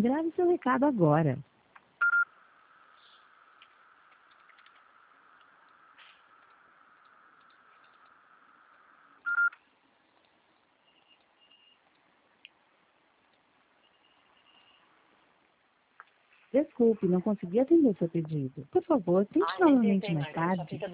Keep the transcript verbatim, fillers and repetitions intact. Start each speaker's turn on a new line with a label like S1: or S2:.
S1: Grave seu recado agora. Desculpe, não consegui atender seu pedido. Por favor, tente
S2: Ai, nem
S1: novamente
S2: tentei
S1: mais
S2: mais, ele só
S1: tarde.
S2: fica